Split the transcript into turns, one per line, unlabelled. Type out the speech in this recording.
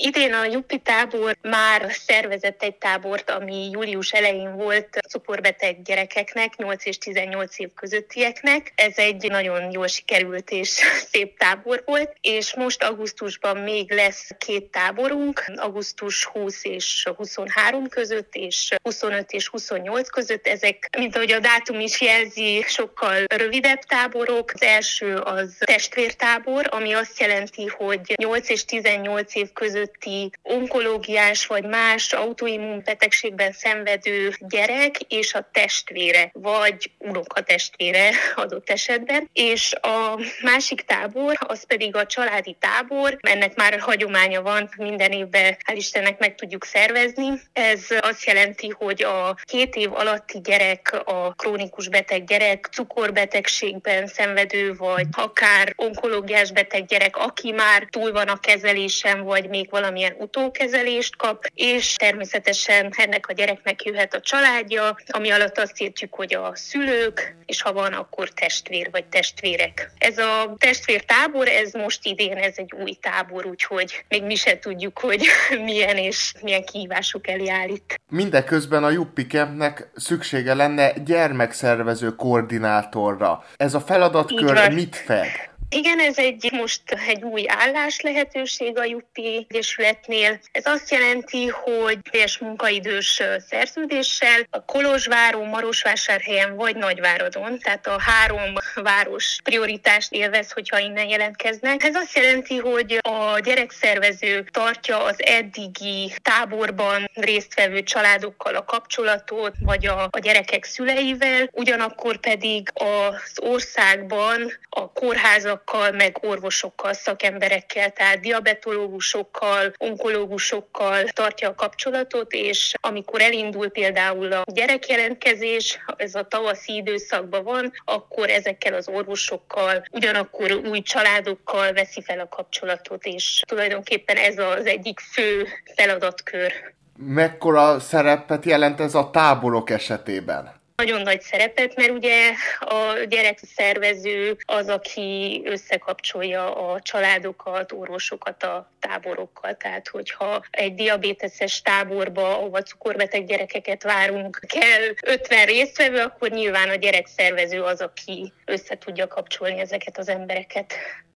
Idén a Juppi tábor már szervezett egy tábort, ami július elején volt cukorbeteg gyerekeknek, 8 és 18 év közöttieknek. Ez egy nagyon jól sikerült és szép tábor volt, és most augusztusban még lesz 2 táborunk, augusztus 20 és 23 között, és 25 és 28 között. Ezek, mint ahogy a dátum is jelzi, sokkal rövidebb táborok. Az első az testvértábor, ami azt jelenti, hogy 8 és 18 év közötti onkológiás vagy más autoimmunbetegségben szenvedő gyerek és a testvére, vagy unokatestvére adott esetben. És a másik tábor, az pedig a családi tábor. Ennek már hagyománya van, minden évben hál' Istennek meg tudjuk szervezni. Ez azt jelenti, hogy a 2 év alatti gyerek, a krónikus beteg gyerek, cukorbetegségben szenvedő, vagy akár onkológiás beteg gyerek, aki már túl van a kezelésen, vagy még valamilyen utókezelést kap, és természetesen ennek a gyereknek jöhet a családja, ami alatt azt értjük, hogy a szülők, és ha van, akkor testvér vagy testvérek. Ez a testvértábor, ez most idén, ez egy új tábor, úgyhogy még mi se tudjuk, hogy milyen és milyen kihívások elé állít.
Mindeközben a Juppi Campnek szüksége lenne gyermekszervező koordinátorra. Ez a feladatkör mit fed?
Igen, ez most egy új állás lehetőség a Juppi Egyesületnél. Ez azt jelenti, hogy teljes munkaidős szerződéssel a Kolozsváron, Marosvásárhelyen vagy Nagyváradon, tehát a 3 város prioritást élvez, hogyha innen jelentkeznek. Ez azt jelenti, hogy a gyerekszervező tartja az eddigi táborban résztvevő családokkal a kapcsolatot, vagy a gyerekek szüleivel, ugyanakkor pedig az országban a kórházak meg orvosokkal, szakemberekkel, tehát diabetológusokkal, onkológusokkal tartja a kapcsolatot, és amikor elindul például a gyerekjelentkezés, ez a tavaszi időszakban van, akkor ezekkel az orvosokkal, ugyanakkor új családokkal veszi fel a kapcsolatot, és tulajdonképpen ez az egyik fő feladatkör.
Mekkora szerepet jelent ez a táborok esetében?
Nagyon nagy szerepet, mert ugye a gyerekszervező az, aki összekapcsolja a családokat, orvosokat a táborokkal. Tehát, hogyha egy diabéteses táborba, ahova cukorbeteg gyerekeket várunk, kell 50 résztvevő, akkor nyilván a gyerekszervező az, aki össze tudja kapcsolni ezeket az embereket.